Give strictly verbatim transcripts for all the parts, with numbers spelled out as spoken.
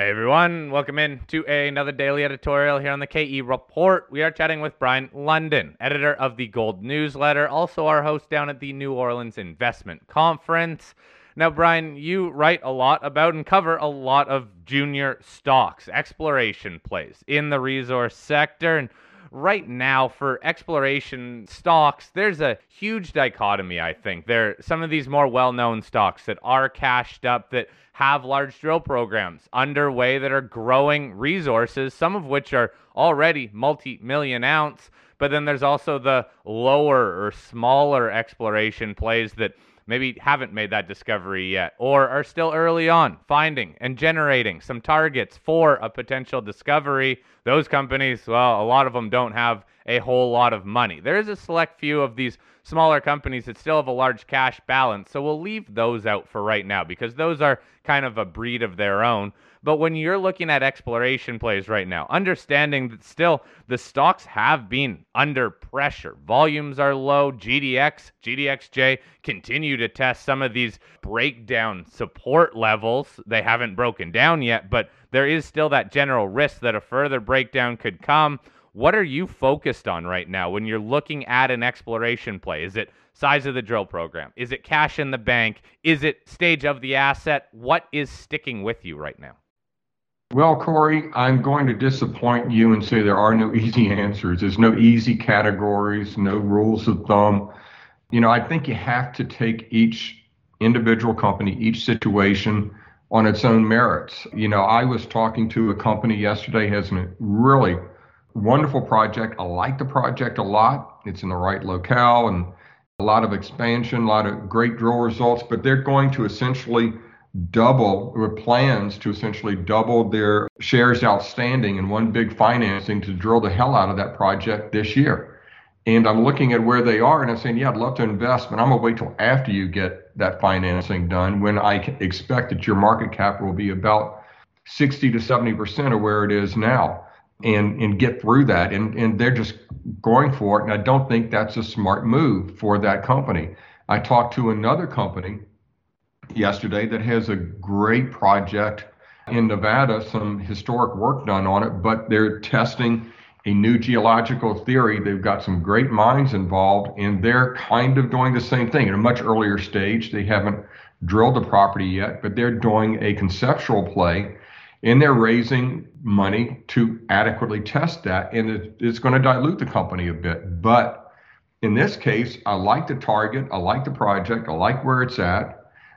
Hey everyone, welcome in to another daily editorial here on the K E Report. We are chatting with Brian London, editor of the Gold Newsletter, also our host down at the New Orleans Investment Conference. Now, Brian, you write a lot about and cover a lot of junior stocks, exploration plays in the resource sector. And right now, for exploration stocks, there's a huge dichotomy, I think. There are some of these more well-known stocks that are cashed up, that have large drill programs underway, that are growing resources, some of which are already multi-million ounce. But then there's also the lower or smaller exploration plays that maybe haven't made that discovery yet, or are still early on finding and generating some targets for a potential discovery. Those companies, well, a lot of them don't have a whole lot of money. There is a select few of these smaller companies that still have a large cash balance, so we'll leave those out for right now because those are kind of a breed of their own. But when you're looking at exploration plays right now, understanding that still the stocks have been under pressure, volumes are low, G D X, G D X J continue to test some of these breakdown support levels. They haven't broken down yet, but there is still that general risk that a further breakdown could come. What are you focused on right now when you're looking at an exploration play? Is it size of the drill program? Is it cash in the bank? Is it stage of the asset? What is sticking with you right now? Well, Corey, I'm going to disappoint you and say there are no easy answers. There's no easy categories, no rules of thumb. You know, I think you have to take each individual company, each situation on its own merits. You know, I was talking to a company yesterday, has a really wonderful project. I like the project a lot. It's in the right locale and a lot of expansion, a lot of great drill results, but they're going to essentially double, or plans to essentially double their shares outstanding in one big financing to drill the hell out of that project this year. And I'm looking at where they are and I'm saying, yeah, I'd love to invest, but I'm gonna wait till after you get that financing done, when I expect that your market cap will be about sixty to seventy percent of where it is now, and, and get through that. And, and they're just going for it. And I don't think that's a smart move for that company. I talked to another company yesterday that has a great project in Nevada, some historic work done on it, but they're testing a new geological theory. They've got some great minds involved, and they're kind of doing the same thing at a much earlier stage. They haven't drilled the property yet, but they're doing a conceptual play, and they're raising money to adequately test that, and it, it's going to dilute the company a bit. But in this case, I like the target, I like the project, I like where it's at.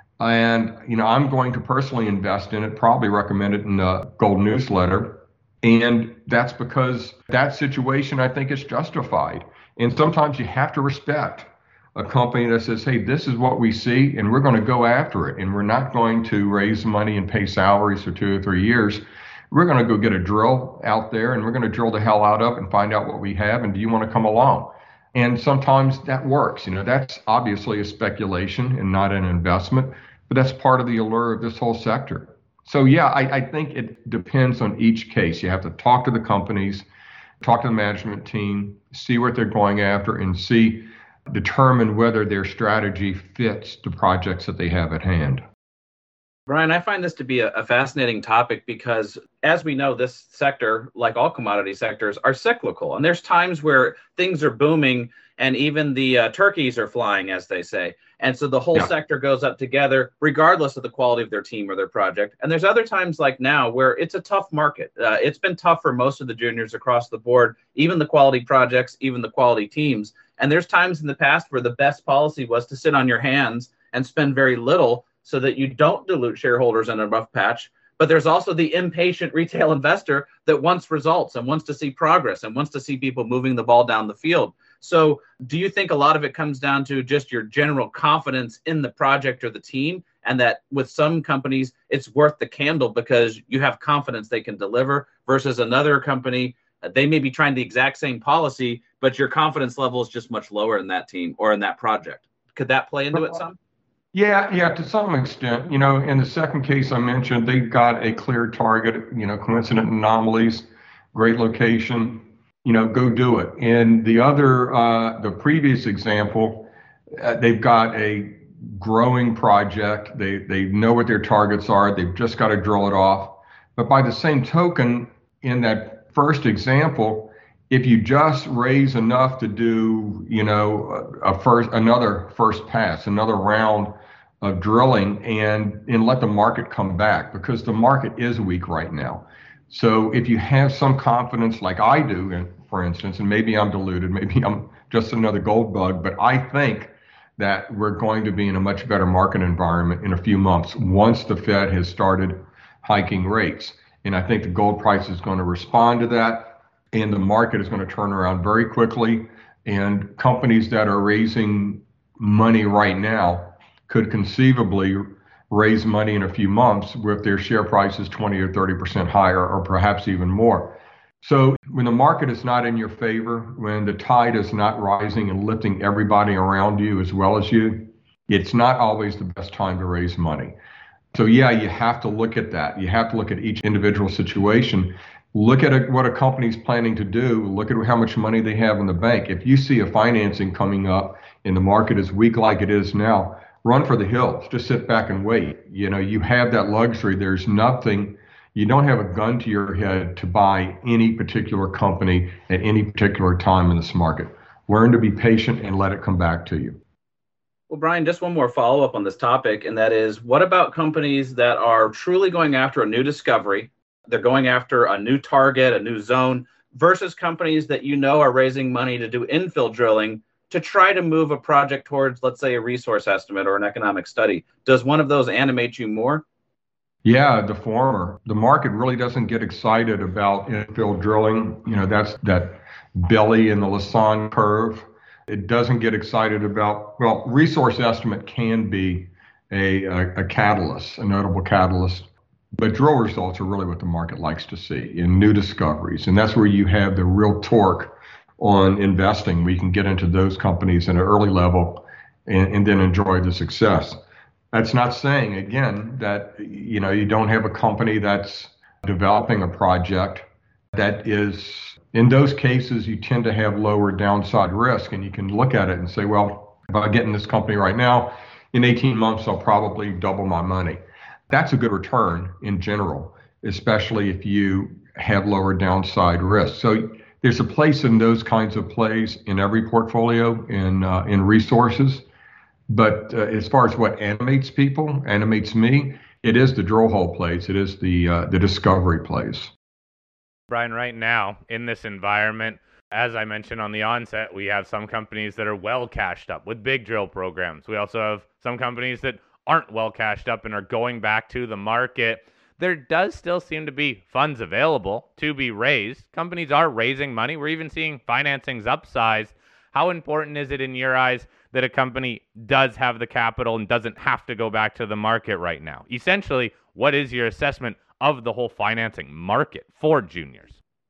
And, you know, I'm going to personally invest in it, probably recommend it in the Gold Newsletter. And that's because that situation, I think, is justified. And sometimes you have to respect a company that says, hey, this is what we see, and we're going to go after it. And we're not going to raise money and pay salaries for two or three years. We're going to go get a drill out there, and we're going to drill the hell out of it and find out what we have. And do you want to come along? And sometimes that works. You know, that's obviously a speculation and not an investment, but that's part of the allure of this whole sector. So, yeah, I, I think it depends on each case. You have to talk to the companies, talk to the management team, see what they're going after, and see, determine whether their strategy fits the projects that they have at hand. Brian, I find this to be a, a fascinating topic because, as we know, this sector, like all commodity sectors, are cyclical. And there's times where things are booming and even the uh, turkeys are flying, as they say. And so the whole yeah. sector goes up together, regardless of the quality of their team or their project. And there's other times like now where it's a tough market. Uh, it's been tough for most of the juniors across the board, even the quality projects, even the quality teams. And there's times in the past where the best policy was to sit on your hands and spend very little so that you don't dilute shareholders in a rough patch. But there's also the impatient retail investor that wants results and wants to see progress and wants to see people moving the ball down the field. So do you think a lot of it comes down to just your general confidence in the project or the team, and that with some companies, it's worth the candle because you have confidence they can deliver, versus another company, they may be trying the exact same policy, but your confidence level is just much lower in that team or in that project? Could that play into it some? Yeah, yeah, to some extent. You know, in the second case I mentioned, they've got a clear target, you know, coincident anomalies, great location, you know, go do it. And the other, uh, the previous example, uh, they've got a growing project. They they know what their targets are. They've just got to drill it off. But by the same token, in that first example, if you just raise enough to do, you know, a first, another first pass, another round of drilling, and and let the market come back, because the market is weak right now. So if you have some confidence, like I do, and for instance, and maybe I'm deluded, maybe I'm just another gold bug, but I think that we're going to be in a much better market environment in a few months once the Fed has started hiking rates. And I think the gold price is going to respond to that, and the market is going to turn around very quickly. And companies that are raising money right now could conceivably raise money in a few months with their share prices twenty or thirty percent higher, or perhaps even more. So when the market is not in your favor, when the tide is not rising and lifting everybody around you as well as you, it's not always the best time to raise money. So yeah, you have to look at that. You have to look at each individual situation. Look at a, what a company's planning to do. Look at how much money they have in the bank. If you see a financing coming up and the market is weak like it is now, run for the hills. Just sit back and wait. You know, you have that luxury. There's nothing, you don't have a gun to your head to buy any particular company at any particular time in this market. Learn to be patient and let it come back to you. Well, Brian, just one more follow-up on this topic, and that is, what about companies that are truly going after a new discovery? They're going after a new target, a new zone, versus companies that you know are raising money to do infill drilling to try to move a project towards, let's say, a resource estimate or an economic study. Does one of those animate you more? Yeah, the former. The market really doesn't get excited about infill drilling. You know, that's that belly in the Lassonde curve. It doesn't get excited about, well, resource estimate can be a, a, a catalyst, a notable catalyst, but drill results are really what the market likes to see in new discoveries. And that's where you have the real torque on investing. We can get into those companies at an early level and, and then enjoy the success. That's not saying, again, that, you know, you don't have a company that's developing a project that is, in those cases, you tend to have lower downside risk, and you can look at it and say, well, if I get in this company right now, in eighteen months, I'll probably double my money. That's a good return in general, especially if you have lower downside risk. So there's a place in those kinds of plays in every portfolio in uh, in resources. But uh, as far as what animates people, animates me, it is the drill hole plays. It is the uh, the discovery plays. Brian, right now in this environment, as I mentioned on the onset, we have some companies that are well cashed up with big drill programs. We also have some companies that aren't well cashed up and are going back to the market. There does still seem to be funds available to be raised. Companies are raising money. We're even seeing financings upsize. How important is it in your eyes that a company does have the capital and doesn't have to go back to the market right now? Essentially, what is your assessment of the whole financing market for juniors?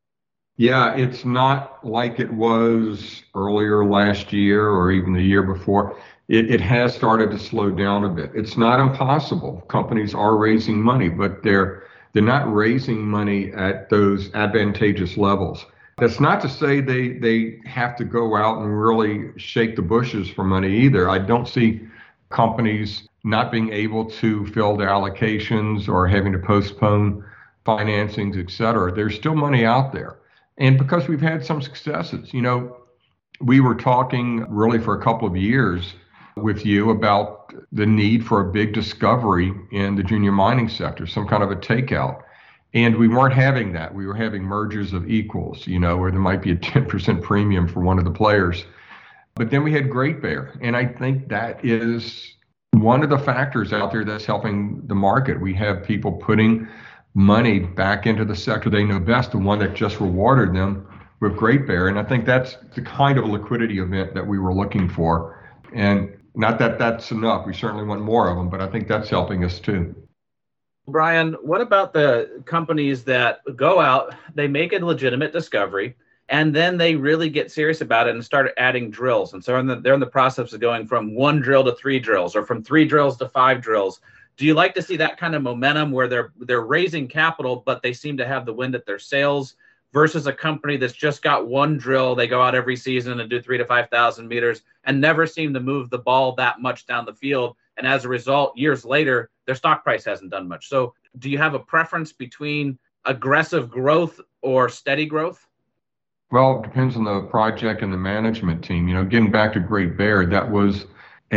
Yeah, it's not like it was earlier last year or even the year before. It, it has started to slow down a bit. It's not impossible. Companies are raising money, but they're they're not raising money at those advantageous levels. That's not to say they they have to go out and really shake the bushes for money either. I don't see companies not being able to fill their allocations or having to postpone financings, et cetera. There's still money out there. And because we've had some successes, you know, we were talking really for a couple of years with you about the need for a big discovery in the junior mining sector, some kind of a takeout. And we weren't having that. We were having mergers of equals, you know, where there might be a ten percent premium for one of the players. But then we had Great Bear. And I think that is one of the factors out there that's helping the market. We have people putting money back into the sector they know best, the one that just rewarded them with Great Bear. And I think that's the kind of liquidity event that we were looking for. And not that that's enough. We certainly want more of them, but I think that's helping us too. Brian, what about the companies that go out, they make a legitimate discovery, and then they really get serious about it and start adding drills? And so in the, they're in the process of going from one drill to three drills, or from three drills to five drills. Do you like to see that kind of momentum where they're they're raising capital, but they seem to have the wind at their sails, versus a company that's just got one drill? They go out every season and do three to five thousand meters and never seem to move the ball that much down the field. And as a result, years later, their stock price hasn't done much. So do you have a preference between aggressive growth or steady growth? Well, it depends on the project and the management team. You know, getting back to Great Bear, that was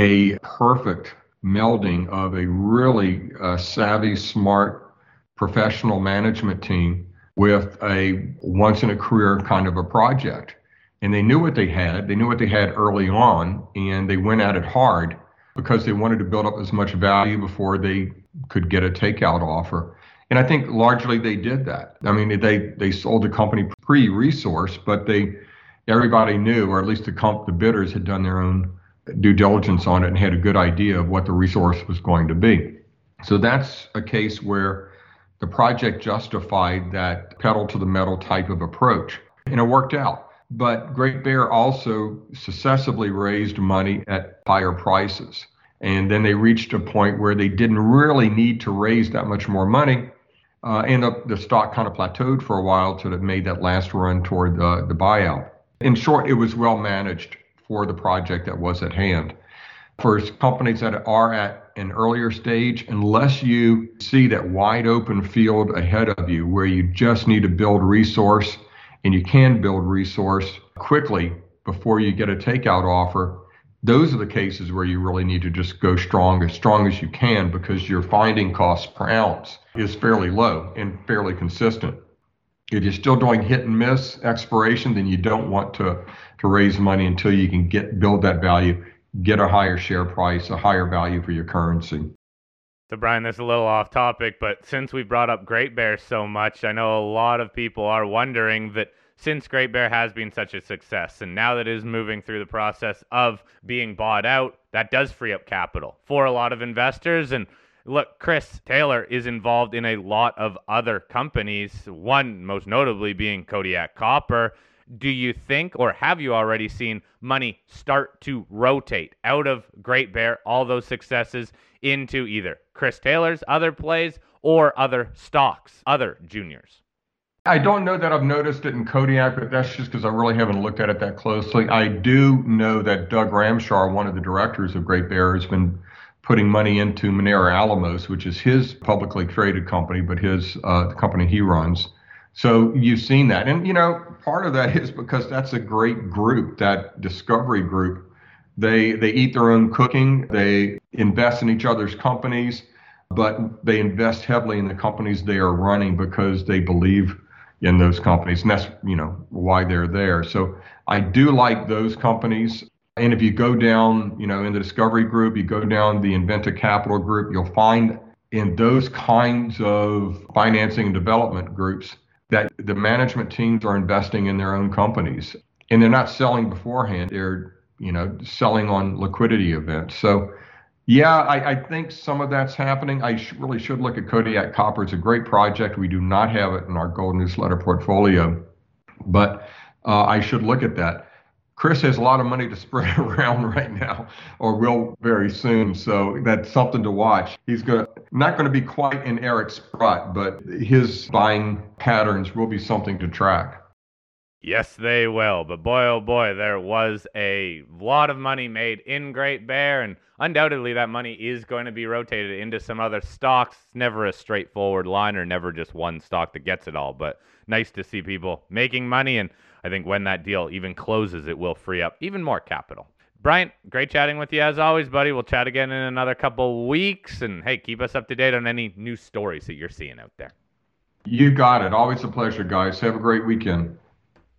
a perfect melding of a really uh, savvy, smart, professional management team with a once in a career kind of a project. And they knew what they had. They knew what they had early on, and they went at it hard because they wanted to build up as much value before they could get a takeout offer. And I think largely they did that. I mean, they they sold the company pre-resource, but they everybody knew, or at least the comp, the bidders had done their own due diligence on it and had a good idea of what the resource was going to be. So that's a case where the project justified that pedal to the metal type of approach, and it worked out. But Great Bear also successively raised money at higher prices. And then they reached a point where they didn't really need to raise that much more money. Uh, and the, the stock kind of plateaued for a while till it made that last run toward the, the buyout. In short, it was well managed for the project that was at hand. For companies that are at an earlier stage, unless you see that wide open field ahead of you where you just need to build resource, and you can build resource quickly before you get a takeout offer, those are the cases where you really need to just go strong, as strong as you can, because your finding cost per ounce is fairly low and fairly consistent. If you're still doing hit and miss exploration, then you don't want to, to raise money until you can get build that value, get a higher share price, a higher value for your currency. So, Brian, this is a little off topic, but since we brought up Great Bear so much, I know a lot of people are wondering that since Great Bear has been such a success, and now that it is moving through the process of being bought out, that does free up capital for a lot of investors. And look, Chris Taylor is involved in a lot of other companies, one most notably being Kodiak Copper. Do you think, or have you already seen money start to rotate out of Great Bear, all those successes, into either Chris Taylor's other plays or other stocks, other juniors? I don't know that I've noticed it in Kodiak, but that's just because I really haven't looked at it that closely. I do know that Doug Ramshar, one of the directors of Great Bear, has been putting money into Minera Alamos, which is his publicly traded company, but his uh, the company he runs. So you've seen that. And, you know, part of that is because that's a great group, that discovery group. They they eat their own cooking. They invest in each other's companies, but they invest heavily in the companies they are running because they believe in those companies. And that's, you know, why they're there. So I do like those companies. And if you go down, you know, in the discovery group, you go down the Inventa Capital group, you'll find in those kinds of financing and development groups that the management teams are investing in their own companies. And they're not selling beforehand. They're, you know, selling on liquidity events. So yeah, I, I think some of that's happening. I sh- really should look at Kodiak Copper. It's a great project. We do not have it in our gold newsletter portfolio, but uh, I should look at that. Chris has a lot of money to spread around right now, or will very soon. So that's something to watch. He's going not going to be quite in Eric Sprott, but his buying patterns will be something to track. Yes, they will. But boy, oh boy, there was a lot of money made in Great Bear, and undoubtedly that money is going to be rotated into some other stocks. It's never a straightforward line, or never just one stock that gets it all, but nice to see people making money, and I think when that deal even closes, it will free up even more capital. Brian, great chatting with you as always, buddy. We'll chat again in another couple weeks, and hey, keep us up to date on any new stories that you're seeing out there. You got it. Always a pleasure, guys. Have a great weekend.